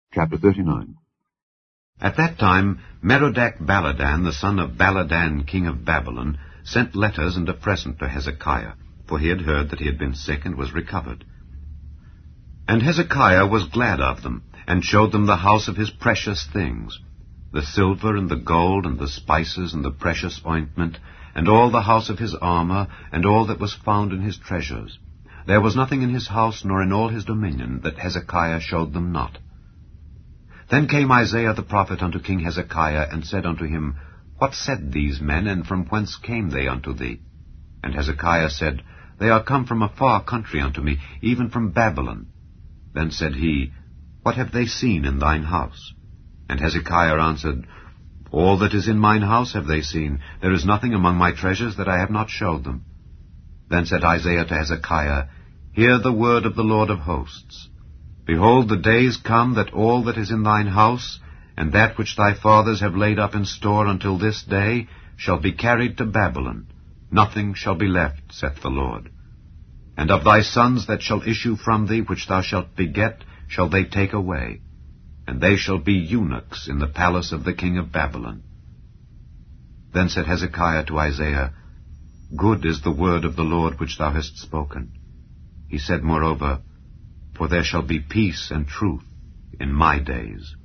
Chapter 39. At that time Merodach-Baladan, the son of Baladan, king of Babylon, sent letters and a present to Hezekiah, for he had heard that he had been sick and was recovered. And Hezekiah was glad of them, and showed them the house of his precious things, the silver and the gold and the spices and the precious ointment, and all the house of his armor, and all that was found in his treasures. There was nothing in his house nor in all his dominion that Hezekiah showed them not. Then came Isaiah the prophet unto King Hezekiah, and said unto him, What said these men, and from whence came they unto thee? And Hezekiah said, They are come from a far country unto me, even from Babylon. Then said he, What have they seen in thine house? And Hezekiah answered, All that is in mine house have they seen. There is nothing among my treasures that I have not showed them. Then said Isaiah to Hezekiah, Hear the word of the Lord of hosts. Behold, the days come that all that is in thine house, and that which thy fathers have laid up in store until this day, shall be carried to Babylon. Nothing shall be left, saith the Lord. And of thy sons that shall issue from thee, which thou shalt beget, shall they take away, and they shall be eunuchs in the palace of the king of Babylon. Then said Hezekiah to Isaiah, Good is the word of the Lord which thou hast spoken. He said moreover, For there shall be peace and truth in my days.